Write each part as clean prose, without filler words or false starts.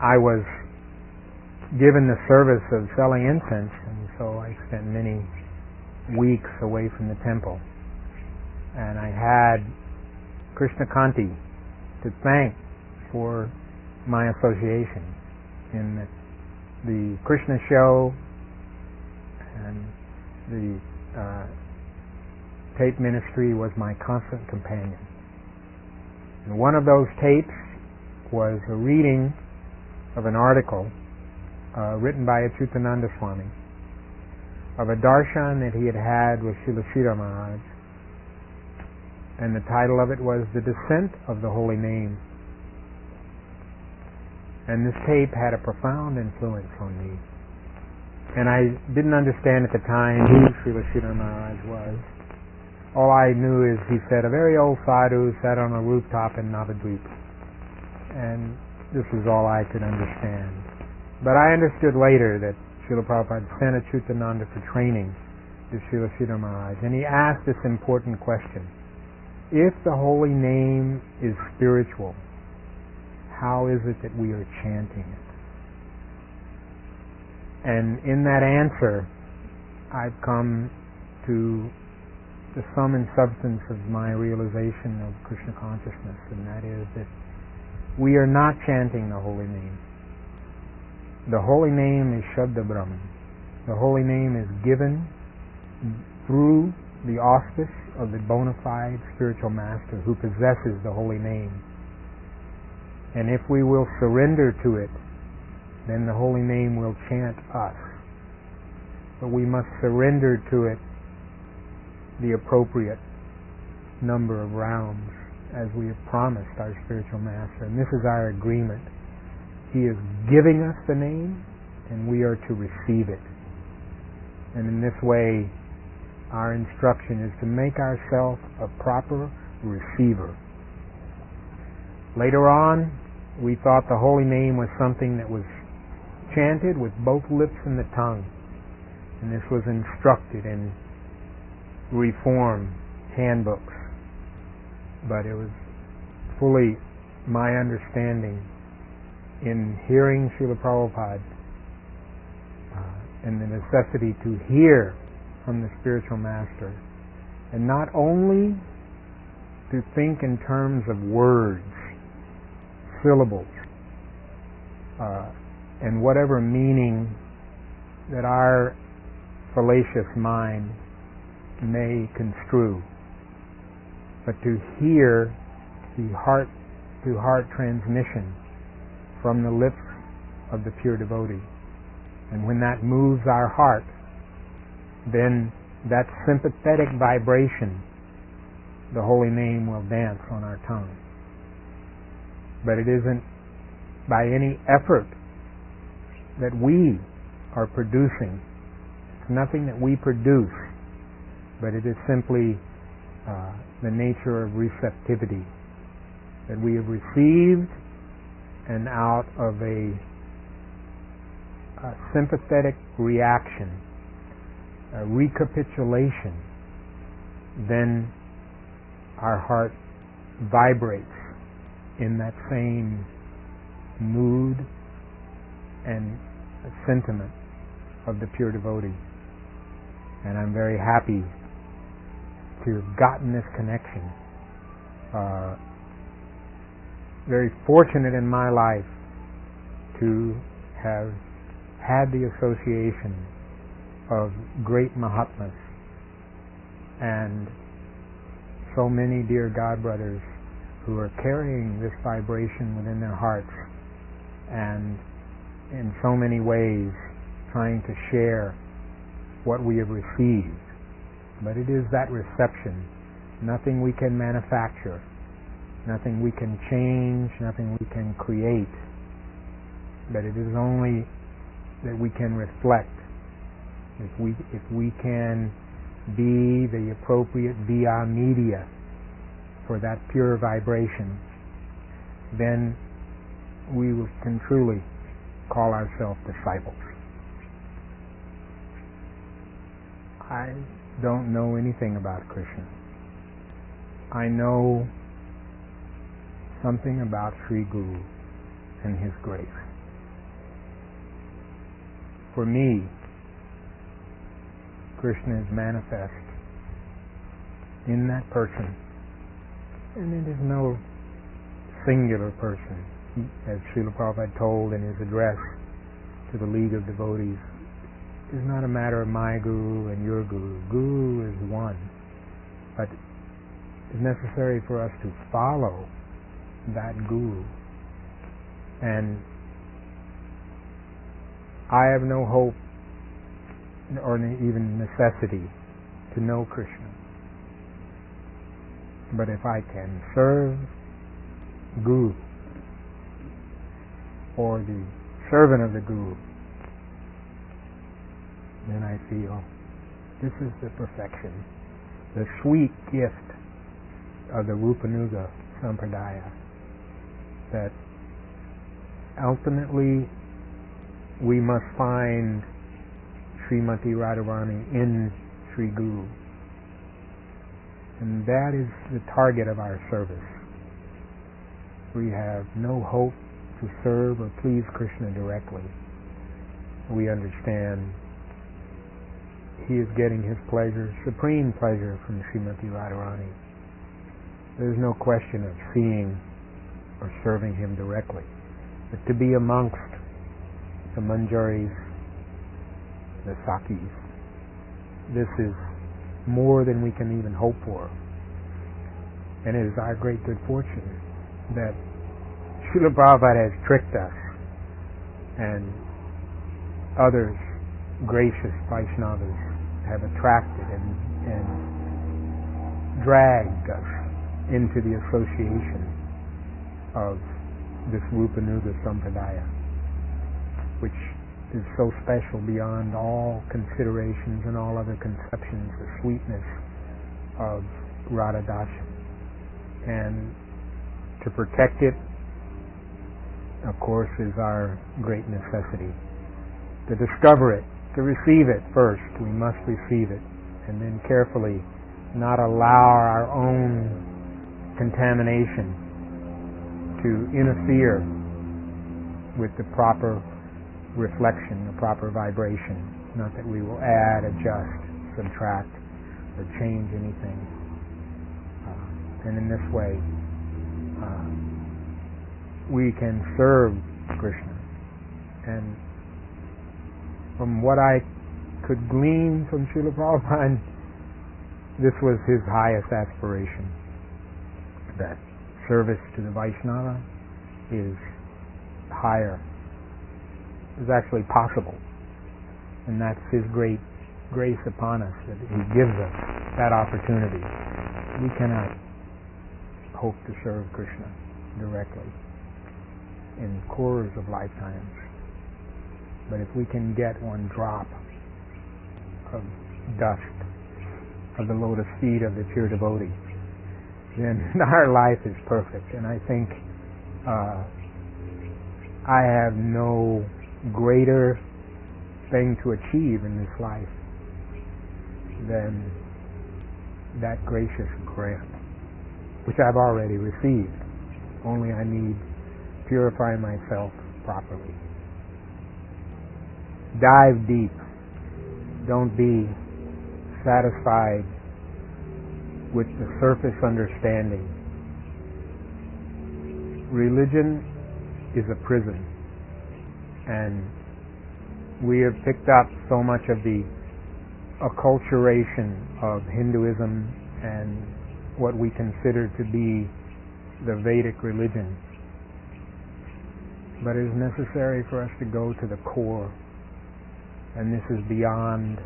I was given the service of selling incense, and so I spent many weeks away from the temple. And I had Krishna Kanti to thank for my association in the Krishna show and the tape ministry was my constant companion. And one of those tapes was a reading of an article written by Achyutananda Swami of a darshan that he had had with Srila Sridhar Maharaj, and the title of it was The Descent of the Holy Name. And this tape had a profound influence on me. And I didn't understand at the time who Srila Sridhar Maharaj was. All I knew is he said, a very old sadhu sat on a rooftop in Navadvip. And this is all I could understand. But I understood later that Srila Prabhupada sent Achyutananda for training to Srila Sridhar Maharaj. And he asked this important question. If the holy name is spiritual, how is it that we are chanting it? And in that answer, I've come to the sum and substance of my realization of Krishna consciousness, and that is that we are not chanting the holy name. The holy name is Shabda Brahman. The holy name is given through the auspice of the bona fide spiritual master who possesses the holy name. And if we will surrender to it, then the holy name will chant us. But we must surrender to it the appropriate number of rounds as we have promised our spiritual master. And this is our agreement. He is giving us the name, and we are to receive it. And in this way, our instruction is to make ourselves a proper receiver. Later on, we thought the holy name was something that was chanted with both lips and the tongue. And this was instructed in reform handbooks. But it was fully my understanding in hearing Srila Prabhupada and the necessity to hear from the spiritual master, and not only to think in terms of words, syllables, and whatever meaning that our fallacious mind may construe, but to hear the heart-to-heart transmission from the lips of the pure devotee. And when that moves our heart, then that sympathetic vibration, the holy name will dance on our tongue. But it isn't by any effort that we are producing. It's nothing that we produce, but it is simply the nature of receptivity that we have received, and out of a sympathetic reaction, a recapitulation, then our heart vibrates in that same mood and sentiment of the pure devotee. And I'm very happy to have gotten this connection. Very fortunate in my life to have had the association of great Mahatmas and so many dear God brothers who are carrying this vibration within their hearts and in so many ways trying to share what we have received. But it is that reception, nothing we can manufacture, nothing we can change, nothing we can create, but it is only that we can reflect. If we can be the appropriate via media for that pure vibration, then we can truly call ourselves disciples. I don't know anything about Krishna. I know something about Sri Guru and his grace. For me, Krishna is manifest in that person, and it is no singular person. As Srila Prabhupada told in his address to the League of Devotees, it is not a matter of my guru and your guru. Guru is one, but it's necessary for us to follow that guru. And I have no hope or even necessity to know Krishna. But if I can serve Guru or the servant of the Guru, then I feel this is the perfection, the sweet gift of the Rupanuga Sampradaya, that ultimately we must find Srimati Radharani in Sri Guru. And that is the target of our service. We have no hope to serve or please Krishna directly. We understand he is getting his pleasure, supreme pleasure, from Srimati Radharani. There's no question of seeing or serving him directly. But to be amongst the Manjaris, the Sakis, this is more than we can even hope for. And it is our great good fortune that Srila Prabhupada has tricked us and others, gracious Vaishnavas, have attracted and dragged us into the association of this Rupanuga Sampradaya, which is so special beyond all considerations and all other conceptions, the sweetness of Radha Dasha. And to protect it, of course, is our great necessity. To discover it, to receive it first, we must receive it, and then carefully not allow our own contamination to interfere with the proper reflection, the proper vibration. Not that we will add, adjust, subtract, or change anything. And in this way, we can serve Krishna. And from what I could glean from Srila Prabhupada, this was his highest aspiration, that service to the Vaishnava is higher, is actually possible. And that's his great grace upon us, that he gives us that opportunity. We cannot hope to serve Krishna directly in scores of lifetimes. But if we can get one drop of dust of the lotus feet of the pure devotee, then our life is perfect. And I think I have no greater thing to achieve in this life than that gracious grant, which I've already received. Only I need to purify myself properly. Dive deep. Don't be satisfied with the surface understanding. Religion is a prison, and we have picked up so much of the acculturation of Hinduism and what we consider to be the Vedic religion. But it is necessary for us to go to the core, and this is beyond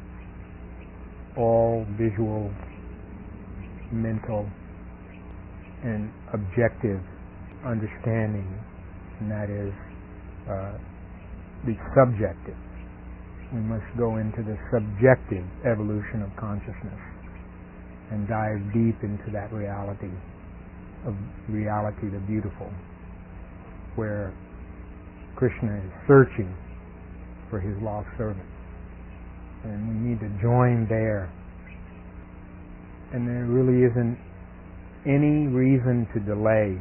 all visual, mental, and objective understanding, and that is the subjective. We must go into the subjective evolution of consciousness and dive deep into that reality, the beautiful, where Krishna is searching for his lost servant. And we need to join there. And there really isn't any reason to delay.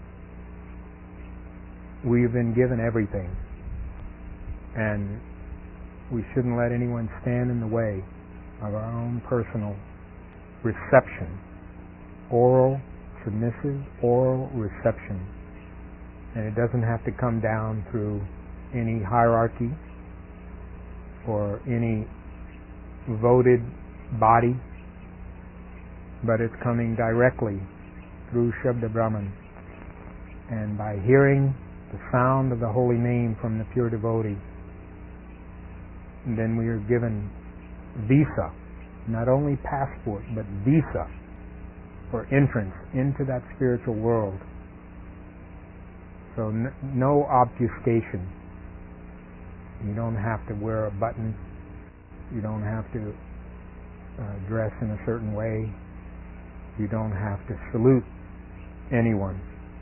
We've been given everything. And we shouldn't let anyone stand in the way of our own personal reception. Oral, submissive, oral reception. And it doesn't have to come down through any hierarchy or any voted body, but it's coming directly through Shabda Brahman. And by hearing the sound of the holy name from the pure devotee, and then we are given visa, not only passport, but visa for entrance into that spiritual world. So no obfuscation. You don't have to wear a button. You don't have to dress in a certain way. You don't have to salute anyone.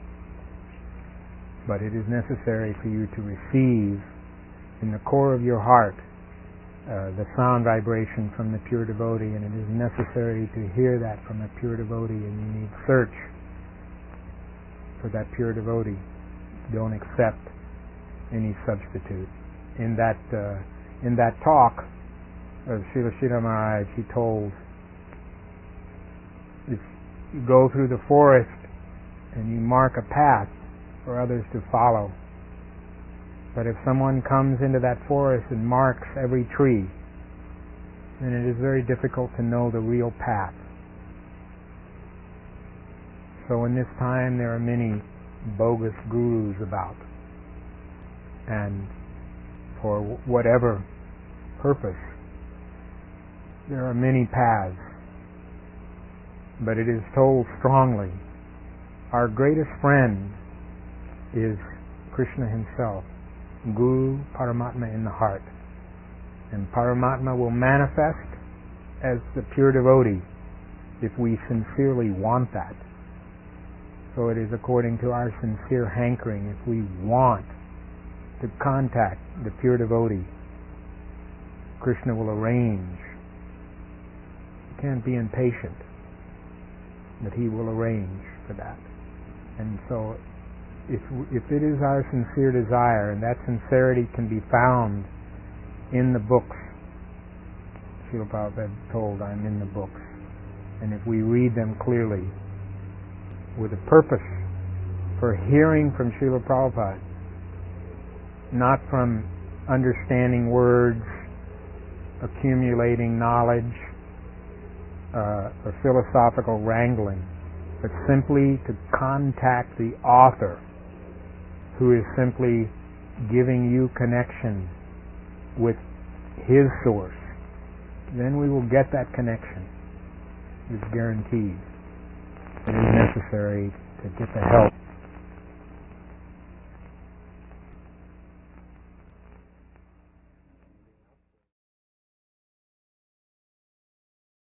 But it is necessary for you to receive in the core of your heart the sound vibration from the pure devotee, and it is necessary to hear that from a pure devotee, and you need search for that pure devotee. Don't accept any substitute. In that talk of Srila Sridhar Maharaj, he told, if you go through the forest and you mark a path for others to follow, but if someone comes into that forest and marks every tree, then it is very difficult to know the real path. So in this time there are many bogus gurus about, and for whatever purpose, there are many paths. But it is told strongly, our greatest friend is Krishna himself, Guru, Paramatma in the heart. And Paramatma will manifest as the pure devotee if we sincerely want that. So it is according to our sincere hankering. If we want to contact the pure devotee, Krishna will arrange. You can't be impatient, but he will arrange for that. And so if it is our sincere desire, and that sincerity can be found in the books, Srila Prabhupada told, I'm in the books, and if we read them clearly with a purpose for hearing from Srila Prabhupada, not from understanding words, accumulating knowledge, or philosophical wrangling, but simply to contact the author, who is simply giving you connection with his source, then we will get that connection. It's guaranteed. It is necessary to get the help